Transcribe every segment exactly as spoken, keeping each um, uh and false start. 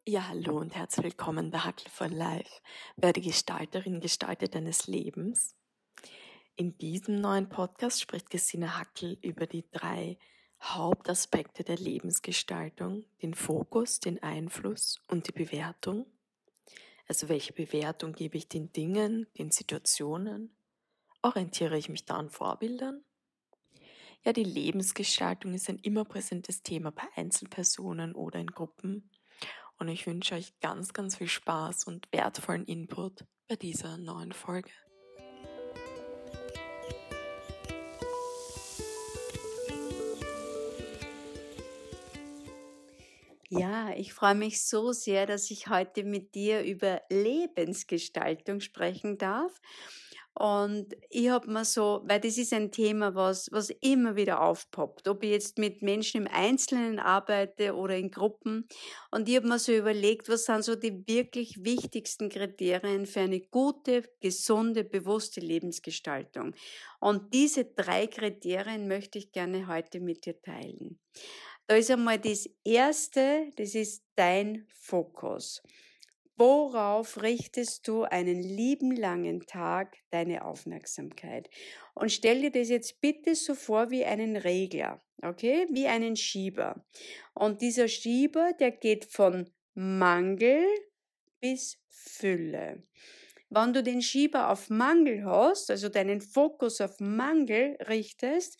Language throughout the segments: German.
Ja, hallo und herzlich willkommen bei Hackel for Life. Werde Gestalterin, Gestalter deines Lebens. In diesem neuen Podcast spricht Gesine Hackel über die drei Hauptaspekte der Lebensgestaltung: den Fokus, den Einfluss und die Bewertung. Also welche Bewertung gebe ich den Dingen, den Situationen? Orientiere ich mich da an Vorbildern? Ja, die Lebensgestaltung ist ein immer präsentes Thema bei Einzelpersonen oder in Gruppen. Und ich wünsche euch ganz, ganz viel Spaß und wertvollen Input bei dieser neuen Folge. Ja, ich freue mich so sehr, dass ich heute mit dir über Lebensgestaltung sprechen darf. Und ich habe mir so, weil das ist ein Thema, was, was immer wieder aufpoppt, ob ich jetzt mit Menschen im Einzelnen arbeite oder in Gruppen. Und ich habe mir so überlegt, was sind so die wirklich wichtigsten Kriterien für eine gute, gesunde, bewusste Lebensgestaltung. Und diese drei Kriterien möchte ich gerne heute mit dir teilen. Da ist einmal das Erste, das ist dein Fokus. Worauf richtest du einen lieben langen Tag deine Aufmerksamkeit? Und stell dir das jetzt bitte so vor wie einen Regler, okay? Wie einen Schieber. Und dieser Schieber, der geht von Mangel bis Fülle. Wenn du den Schieber auf Mangel hast, also deinen Fokus auf Mangel richtest,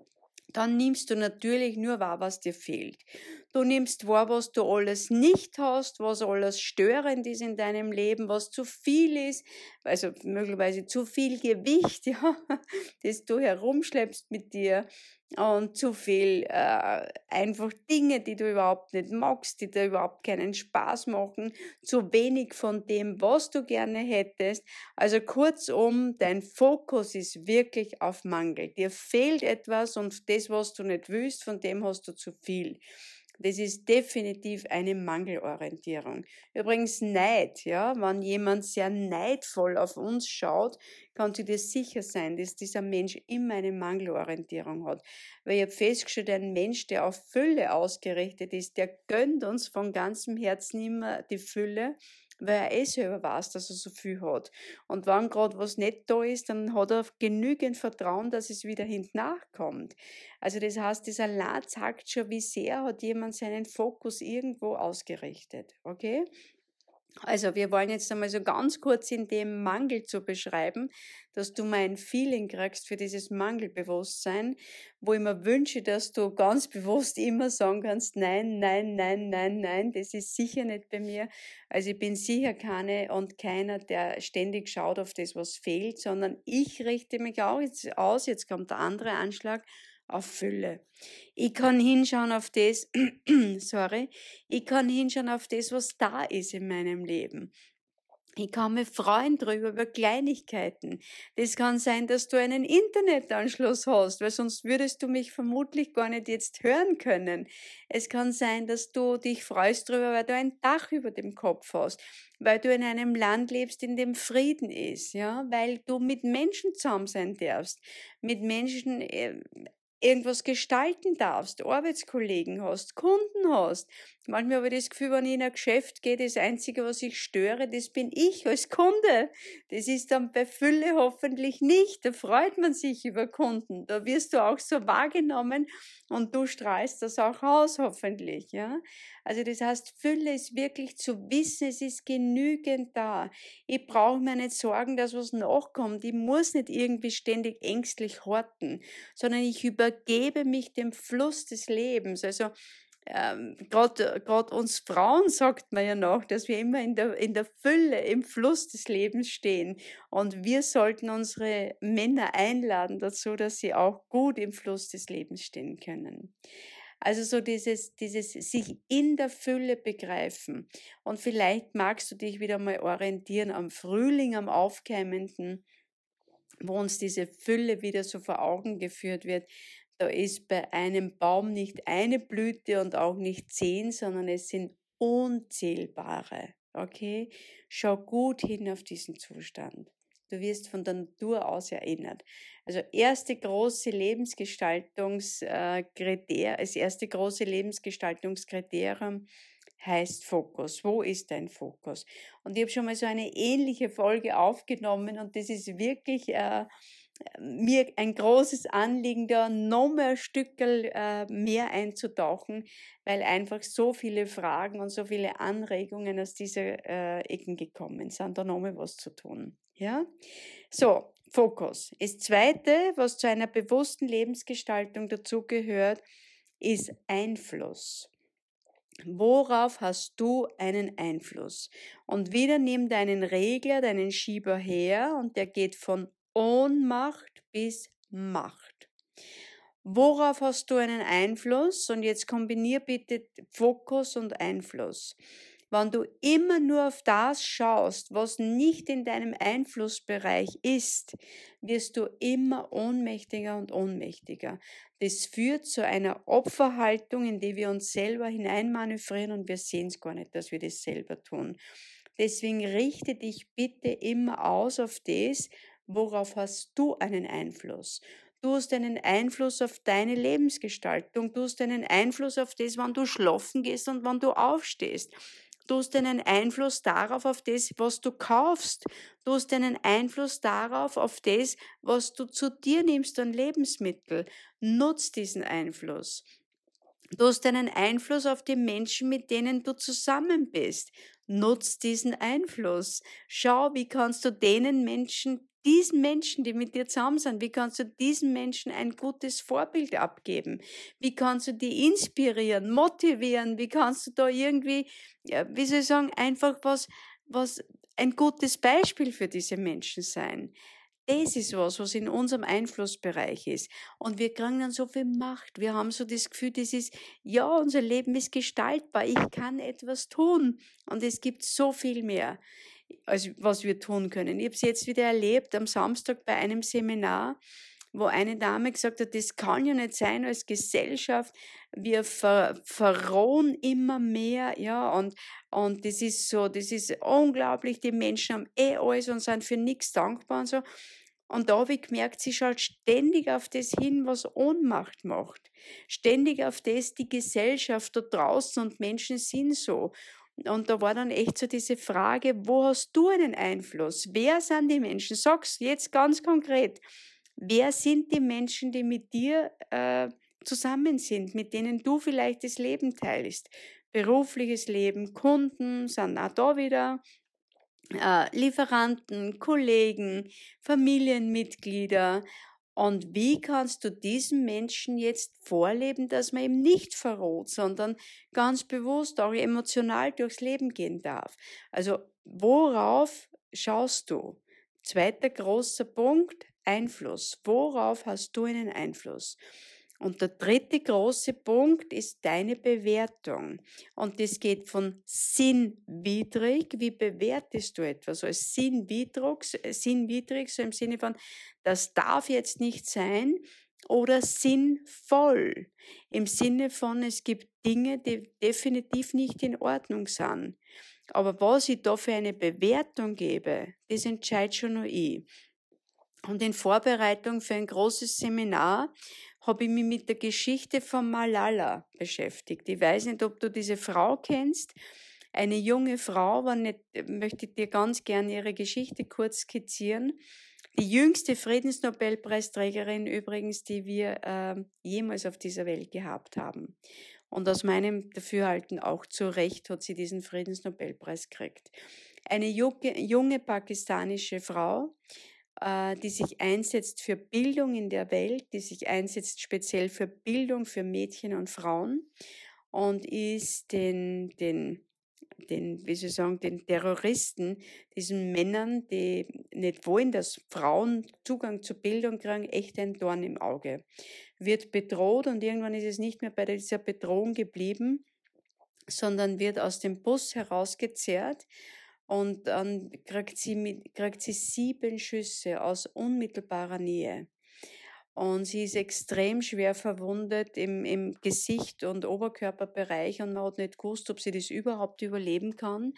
dann nimmst du natürlich nur wahr, was dir fehlt. Du nimmst wahr, was du alles nicht hast, was alles störend ist in deinem Leben, was zu viel ist, also möglicherweise zu viel Gewicht, ja, das du herumschleppst mit dir und zu viel äh, einfach Dinge, die du überhaupt nicht magst, die dir überhaupt keinen Spaß machen, zu wenig von dem, was du gerne hättest. Also kurzum, dein Fokus ist wirklich auf Mangel. Dir fehlt etwas und das, was du nicht willst, von dem hast du zu viel. Das ist definitiv eine Mangelorientierung. Übrigens Neid, ja, wenn jemand sehr neidvoll auf uns schaut, kannst du dir sicher sein, dass dieser Mensch immer eine Mangelorientierung hat. Weil ich habe festgestellt, ein Mensch, der auf Fülle ausgerichtet ist, der gönnt uns von ganzem Herzen immer die Fülle, weil er eh selber weiß, dass er so viel hat. Und wenn gerade was nicht da ist, dann hat er genügend Vertrauen, dass es wieder hintnachkommt. Also das heißt, das allein zeigt schon, wie sehr hat jemand seinen Fokus irgendwo ausgerichtet. Okay? Also wir wollen jetzt einmal so ganz kurz in dem Mangel zu beschreiben, dass du mal ein Feeling kriegst für dieses Mangelbewusstsein, wo ich mir wünsche, dass du ganz bewusst immer sagen kannst, nein, nein, nein, nein, nein, das ist sicher nicht bei mir. Also ich bin sicher keine und keiner, der ständig schaut auf das, was fehlt, sondern ich richte mich auch jetzt aus, jetzt kommt der andere Anschlag, auf Fülle. Ich kann hinschauen auf das, sorry, ich kann hinschauen auf das, was da ist in meinem Leben. Ich kann mich freuen drüber, über Kleinigkeiten. Das kann sein, dass du einen Internetanschluss hast, weil sonst würdest du mich vermutlich gar nicht jetzt hören können. Es kann sein, dass du dich freust drüber, weil du ein Dach über dem Kopf hast, weil du in einem Land lebst, in dem Frieden ist, ja, weil du mit Menschen zusammen sein darfst, mit Menschen äh, irgendwas gestalten darfst, Arbeitskollegen hast, Kunden hast. Manchmal habe ich das Gefühl, wenn ich in ein Geschäft gehe, das Einzige, was ich störe, das bin ich als Kunde. Das ist dann bei Fülle hoffentlich nicht. Da freut man sich über Kunden. Da wirst du auch so wahrgenommen und du strahlst das auch aus, hoffentlich, ja. Also das heißt, Fülle ist wirklich zu wissen, es ist genügend da. Ich brauche mir nicht sorgen, dass was nachkommt. Ich muss nicht irgendwie ständig ängstlich horten, sondern ich übergebe mich dem Fluss des Lebens. Also ähm, gerade gerade uns Frauen sagt man ja noch, dass wir immer in der, in der Fülle, im Fluss des Lebens stehen. Und wir sollten unsere Männer einladen dazu, dass sie auch gut im Fluss des Lebens stehen können. Also so dieses, dieses sich in der Fülle begreifen. Und vielleicht magst du dich wieder mal orientieren am Frühling, am Aufkeimenden, wo uns diese Fülle wieder so vor Augen geführt wird. Da ist bei einem Baum nicht eine Blüte und auch nicht zehn, sondern es sind unzählbare. Okay? Schau gut hin auf diesen Zustand. Du wirst von der Natur aus erinnert. Also erste große Lebensgestaltungskriterium, das erste große Lebensgestaltungskriterium heißt Fokus. Wo ist dein Fokus? Und ich habe schon mal so eine ähnliche Folge aufgenommen und das ist wirklich äh, mir ein großes Anliegen, da noch mehr ein Stückel äh, mehr einzutauchen, weil einfach so viele Fragen und so viele Anregungen aus dieser äh, Ecken gekommen sind, da noch mal was zu tun. Ja? So, Fokus. Das Zweite, was zu einer bewussten Lebensgestaltung dazugehört, ist Einfluss. Worauf hast du einen Einfluss? Und wieder nimm deinen Regler, deinen Schieber her und der geht von Ohnmacht bis Macht. Worauf hast du einen Einfluss? Und jetzt kombinier bitte Fokus und Einfluss. Wenn du immer nur auf das schaust, was nicht in deinem Einflussbereich ist, wirst du immer ohnmächtiger und ohnmächtiger. Das führt zu einer Opferhaltung, in die wir uns selber hineinmanövrieren und wir sehen es gar nicht, dass wir das selber tun. Deswegen richte dich bitte immer aus auf das, worauf hast du einen Einfluss. Du hast einen Einfluss auf deine Lebensgestaltung, du hast einen Einfluss auf das, wann du schlafen gehst und wann du aufstehst. Du hast einen Einfluss darauf, auf das, was du kaufst. Du hast einen Einfluss darauf, auf das, was du zu dir nimmst an Lebensmittel. Nutz diesen Einfluss. Du hast einen Einfluss auf die Menschen, mit denen du zusammen bist. Nutz diesen Einfluss. Schau, wie kannst du denen Menschen, diesen Menschen, die mit dir zusammen sind, wie kannst du diesen Menschen ein gutes Vorbild abgeben? Wie kannst du die inspirieren, motivieren? Wie kannst du da irgendwie, ja, wie soll ich sagen, einfach was, was ein gutes Beispiel für diese Menschen sein? Das ist was, was in unserem Einflussbereich ist. Und wir kriegen dann so viel Macht. Wir haben so das Gefühl, das ist, ja, unser Leben ist gestaltbar. Ich kann etwas tun. Und es gibt so viel mehr, als was wir tun können. Ich habe es jetzt wieder erlebt am Samstag bei einem Seminar, wo eine Dame gesagt hat, das kann ja nicht sein als Gesellschaft. Wir ver, verrohen immer mehr, ja, und, und das ist so, das ist unglaublich. Die Menschen haben eh alles und sind für nichts dankbar und so. Und da habe ich gemerkt, sie schaut ständig auf das hin, was Ohnmacht macht. Ständig auf das, die Gesellschaft da draußen und Menschen sind so. Und da war dann echt so diese Frage, wo hast du einen Einfluss? Wer sind die Menschen? Sag's jetzt ganz konkret. Wer sind die Menschen, die mit dir äh, zusammen sind, mit denen du vielleicht das Leben teilst? Berufliches Leben, Kunden sind auch da wieder, äh, Lieferanten, Kollegen, Familienmitglieder. Und wie kannst du diesen Menschen jetzt vorleben, dass man eben nicht verroht, sondern ganz bewusst auch emotional durchs Leben gehen darf? Also worauf schaust du? Zweiter großer Punkt, Einfluss. Worauf hast du einen Einfluss? Und der dritte große Punkt ist deine Bewertung. Und das geht von sinnwidrig. Wie bewertest du etwas als sinnwidrig, sinnwidrig, so im Sinne von, das darf jetzt nicht sein, oder sinnvoll, im Sinne von, es gibt Dinge, die definitiv nicht in Ordnung sind. Aber was ich da für eine Bewertung gebe, das entscheidet schon nur ich. Und in Vorbereitung für ein großes Seminar habe ich mich mit der Geschichte von Malala beschäftigt. Ich weiß nicht, ob du diese Frau kennst. Eine junge Frau, war nicht, möchte ich dir ganz gerne ihre Geschichte kurz skizzieren. Die jüngste Friedensnobelpreisträgerin übrigens, die wir äh, jemals auf dieser Welt gehabt haben. Und aus meinem Dafürhalten auch zu Recht hat sie diesen Friedensnobelpreis gekriegt. Eine junge, junge pakistanische Frau, die sich einsetzt für Bildung in der Welt, die sich einsetzt speziell für Bildung für Mädchen und Frauen und ist den, den, den, wie soll ich sagen, den Terroristen, diesen Männern, die nicht wollen, dass Frauen Zugang zur Bildung kriegen, echt ein Dorn im Auge. Wird bedroht und irgendwann ist es nicht mehr bei dieser Bedrohung geblieben, sondern wird aus dem Bus herausgezerrt. Und dann kriegt sie, mit, kriegt sie sieben Schüsse aus unmittelbarer Nähe. Und sie ist extrem schwer verwundet im, im Gesicht- und Oberkörperbereich und man hat nicht gewusst, ob sie das überhaupt überleben kann.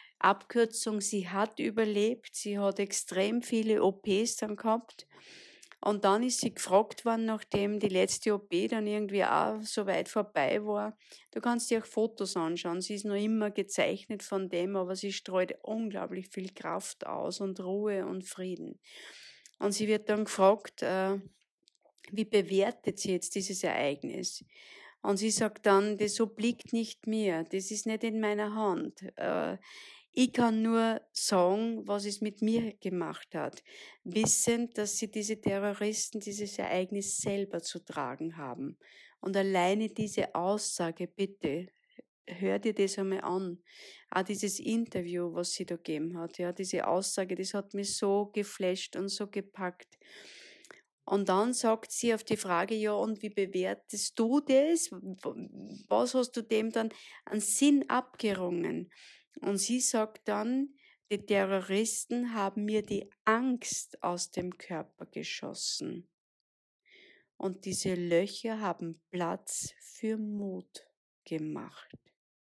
Abkürzung, sie hat überlebt, sie hat extrem viele O Ps dann gehabt. Und dann ist sie gefragt worden, nachdem die letzte O P dann irgendwie auch so weit vorbei war. Du kannst dir auch Fotos anschauen. Sie ist noch immer gezeichnet von dem, aber sie streut unglaublich viel Kraft aus und Ruhe und Frieden. Und sie wird dann gefragt, äh, wie bewertet sie jetzt dieses Ereignis? Und sie sagt dann, das obliegt nicht mir, das ist nicht in meiner Hand. Äh, ich kann nur sagen, was es mit mir gemacht hat, wissend, dass sie diese Terroristen dieses Ereignis selber zu tragen haben. Und alleine diese Aussage, bitte, hör dir das einmal an. Auch dieses Interview, was sie da gegeben hat, ja, diese Aussage, das hat mich so geflasht und so gepackt. Und dann sagt sie auf die Frage, ja, und wie bewertest du das? Was hast du dem dann an Sinn abgerungen? Und sie sagt dann, die Terroristen haben mir die Angst aus dem Körper geschossen. Und diese Löcher haben Platz für Mut gemacht.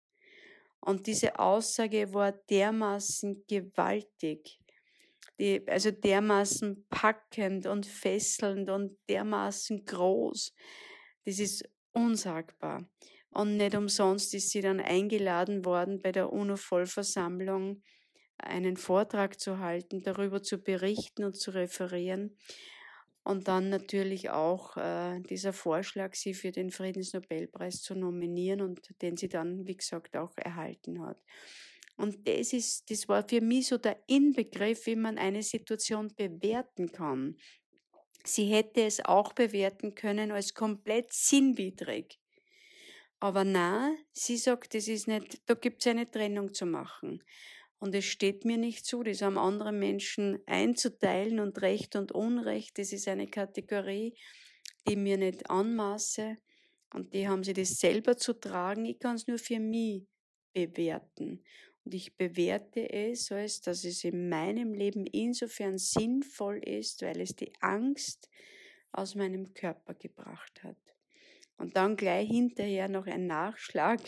Und diese Aussage war dermaßen gewaltig, die, also dermaßen packend und fesselnd und dermaßen groß. Das ist unsagbar. Und nicht umsonst ist sie dann eingeladen worden, bei der UNO-Vollversammlung einen Vortrag zu halten, darüber zu berichten und zu referieren. Und dann natürlich auch äh, dieser Vorschlag, sie für den Friedensnobelpreis zu nominieren und den sie dann, wie gesagt, auch erhalten hat. Und das ist, das war für mich so der Inbegriff, wie man eine Situation bewerten kann. Sie hätte es auch bewerten können als komplett sinnwidrig. Aber nein, sie sagt, das ist nicht, da gibt es eine Trennung zu machen. Und es steht mir nicht zu, das am anderen Menschen einzuteilen und Recht und Unrecht, das ist eine Kategorie, die mir nicht anmaße. Und die haben sie das selber zu tragen. Ich kann es nur für mich bewerten. Und ich bewerte es, als dass es in meinem Leben insofern sinnvoll ist, weil es die Angst aus meinem Körper gebracht hat. Und dann gleich hinterher noch ein Nachschlag.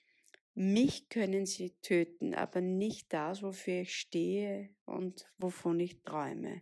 Mich können sie töten, aber nicht das, wofür ich stehe und wovon ich träume.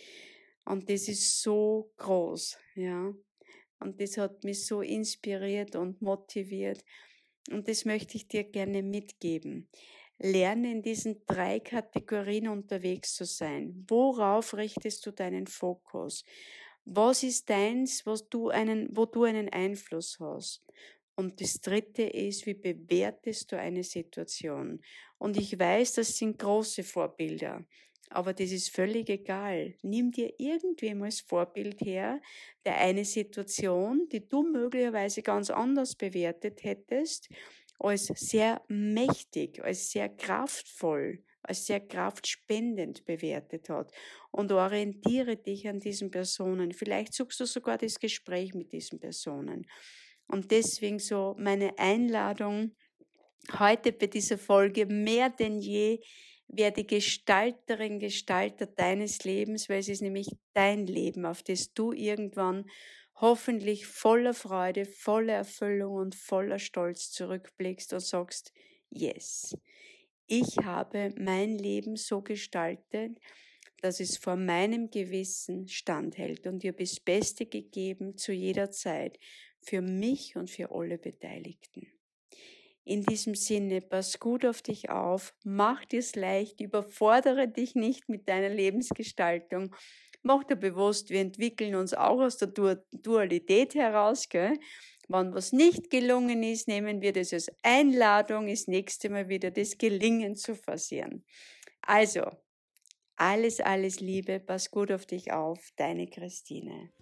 Und das ist so groß, ja. Und das hat mich so inspiriert und motiviert. Und das möchte ich dir gerne mitgeben. Lerne in diesen drei Kategorien unterwegs zu sein. Worauf richtest du deinen Fokus? Was ist deins, was du einen, wo du einen Einfluss hast? Und das dritte ist, wie bewertest du eine Situation? Und ich weiß, das sind große Vorbilder, aber das ist völlig egal. Nimm dir irgendwem als Vorbild her, der eine Situation, die du möglicherweise ganz anders bewertet hättest, als sehr mächtig, als sehr kraftvoll, als sehr kraftspendend bewertet hat. Und orientiere dich an diesen Personen. Vielleicht suchst du sogar das Gespräch mit diesen Personen. Und deswegen so meine Einladung heute bei dieser Folge mehr denn je, werde Gestalterin, Gestalter deines Lebens, weil es ist nämlich dein Leben, auf das du irgendwann hoffentlich voller Freude, voller Erfüllung und voller Stolz zurückblickst und sagst, yes, ich habe mein Leben so gestaltet, dass es vor meinem Gewissen standhält und dir das Beste gegeben zu jeder Zeit für mich und für alle Beteiligten. In diesem Sinne, pass gut auf dich auf, mach dir's leicht, überfordere dich nicht mit deiner Lebensgestaltung. Mach dir bewusst, wir entwickeln uns auch aus der Dualität heraus, gell? Wenn was nicht gelungen ist, nehmen wir das als Einladung, das nächste Mal wieder das Gelingen zu forcieren. Also, alles, alles Liebe, pass gut auf dich auf, deine Christine.